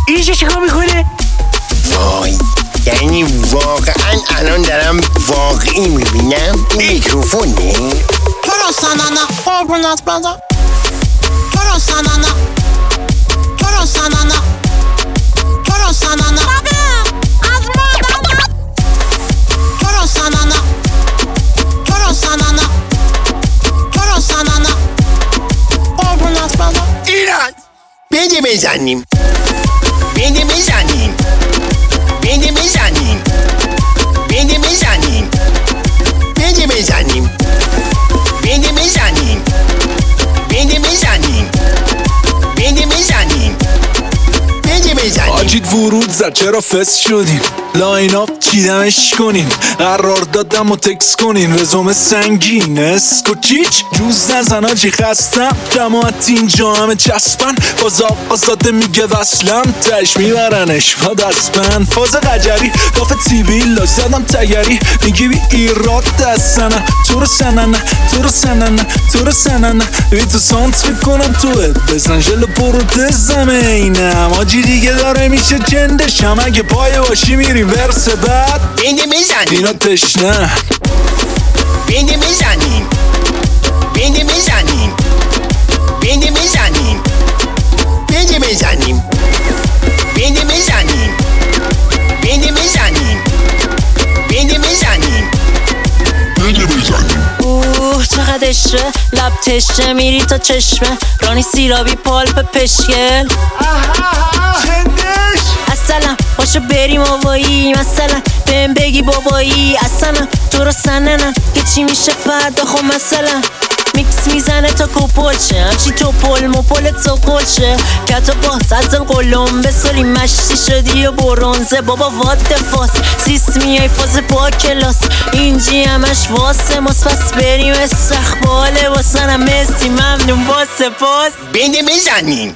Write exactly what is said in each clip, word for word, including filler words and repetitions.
اینجا چیکار میکنه؟ وای، یعنی واقعا الان دارم واقعی میبینم. این میکروفونه؟ چرا سننه قربونت بدم؟ چرا سننه؟ چرا سننه؟ چرا سننه؟ از مادر چرا سننه؟ چرا سننه؟ چرا سننه؟ قربونت بدم. ایران بده بزنیم، بده بزنیم، بده بزنیم، بده بزنیم، بده بزنیم، بده بزنیم، بده بزنیم، بده بزنیم، بده بزنیم. آجید ورود زد چرا فس شدین؟ لاین اپ چیدمش کنین، قرار دادم و تکس کنین، رزومه سنگین اسکو چیچ جوز نزن آجی خستم، جماعت اینجا همه چسبن، باز آقا زاده میگه وصلم، تش میبرنش با دستبند، فاز قجری کاف تیوی لاش زدم تگری، میگی بی ایراد دستنه، تو رو سننه تو رو سننه تو رو سننه، بی تو سانت میکنم توت بزن جل پروتزم اینم، آجی دیگه داره میشه جندشم، اگه پای باشی میری ورس بعد بده بزنیم، اینا تشنه بده بزنیم، بده بزنیم، بده بزنیم، بده بزنیم، بده بزنیم، بده بزنیم، بده بزنیم، بده بزنیم. اوه چقدر عشقه، لب تشنه میری تا چشمه، رانی سیرابی پالپ پشکل اصلا باشو بریم آوایی، مثلا بهم بگی بابایی، اصلا تو رو سننم که چی میشه فردا، خب مثلا میکس میزنه تا کپل شه، همچی تو پل مپل تو کل شه، کتا باز از قلم بسالی مشتی شدی و برونزه، بابا وات فاس سیست میای فاز با کلاس، اینجی همش واسه ماست، پس بریم استقباله واسنم مسی ممنون با سپاس، بده بزنیم،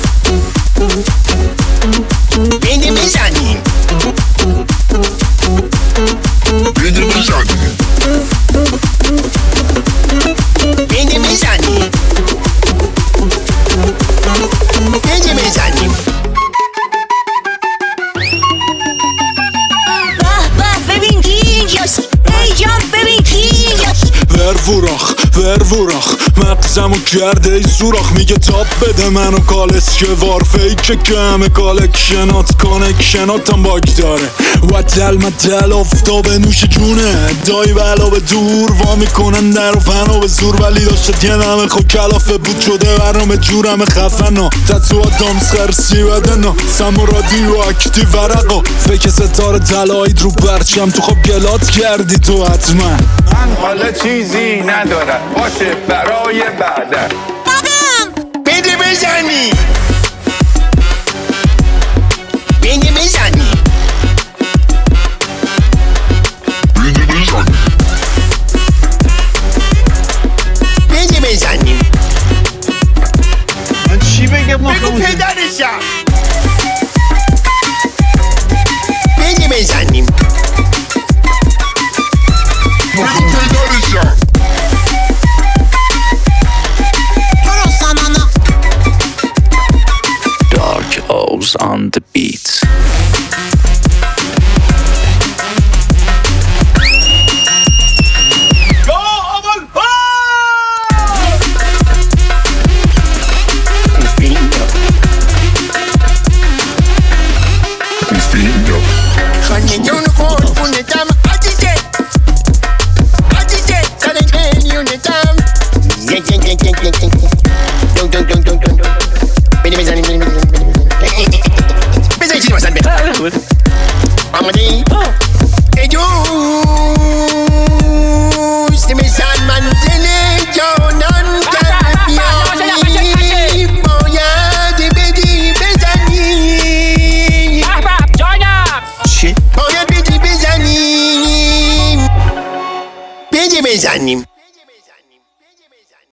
بده بزنیم، بده بزنیم، بده بزنیم، بده بزنیم. به به ببین کی اینجاست، ای جان ببین کی اینجاست، ورفوراخ ورفوراخ مغزمو کرده ای سوراخ، میگه تاب بده منو کالس که وار فیکه که همه کالکشنات کانکشناتم باگ داره، وطل مطل افتاب نوش جونه، دایی بلا به دور وا میکنن در و فنا به زور، ولی داشت یه نمه خو کلافه بود شده برنامه جورم خفنا، تتو آدامس خرسی بدنا سمو رادیو اکتیو ورقا، فکر ستاره تلایید رو برچم تو خب گلات کردی تو حتما، من حالا چیزی ندارم باشه برای بعدن، بده بزنی، بده بزنی، بده بزنی، بده بزنیم. من چی بگم؟ بگو پدرشم، بده بزنیم، بگو پدرشم. Dark O's on the beat. بزنیم.